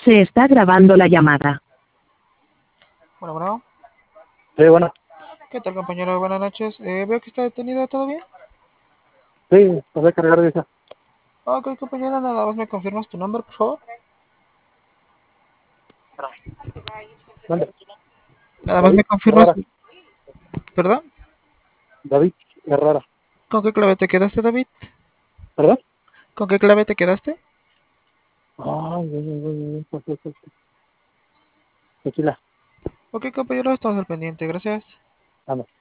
Se está grabando la llamada. Bueno, bueno. Sí, bueno. ¿Qué tal, compañero? Buenas noches. Veo que está detenido, ¿todo bien? Sí, pasé a cargar de esa. Ok, compañero, nada más me confirmas tu nombre, por favor. ¿Dónde? Nada más David me confirmas. Herrera. ¿Perdón? David Herrera. ¿Con qué clave te quedaste, David? ¿Perdón? ¿Con qué clave te quedaste? Ay, ay. Tequila. Ok, compañero, estamos al pendiente, gracias. Vamos.